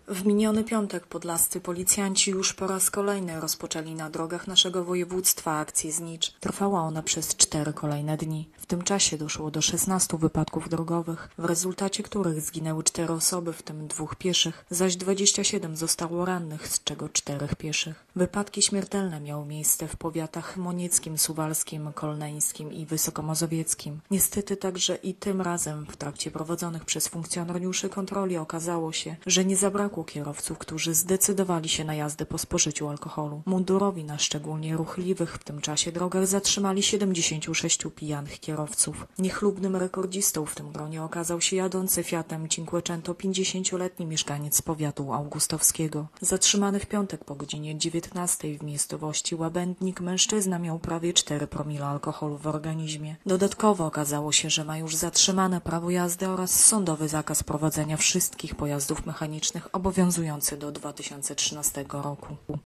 W miniony piątek podlascy policjanci już po raz kolejny rozpoczęli na drogach naszego województwa akcję Znicz. Trwała ona przez 4 kolejne dni. W tym czasie doszło do 16 wypadków drogowych, w rezultacie których zginęły 4 osoby, w tym 2 pieszych, zaś 27 zostało rannych, z czego 4 pieszych. Wypadki śmiertelne miały miejsce w powiatach chmonieckim, suwalskim, kolneńskim i wysokomazowieckim. Niestety także i tym razem w trakcie prowadzonych przez funkcjonariuszy kontroli okazało się, że nie zabrakło kierowców, którzy zdecydowali się na jazdę po spożyciu alkoholu. Mundurowi na szczególnie ruchliwych w tym czasie drogach zatrzymali 76 pijanych kierowców. Niechlubnym rekordzistą w tym gronie okazał się jadący Fiatem Cinquecento 50-letni mieszkaniec powiatu augustowskiego. Zatrzymany w piątek po godzinie 19 w miejscowości Łabędnik mężczyzna miał prawie 4 promile alkoholu w organizmie. Dodatkowo okazało się, że ma już zatrzymane prawo jazdy oraz sądowy zakaz prowadzenia wszystkich pojazdów mechanicznych obowiązujący do 2013 roku.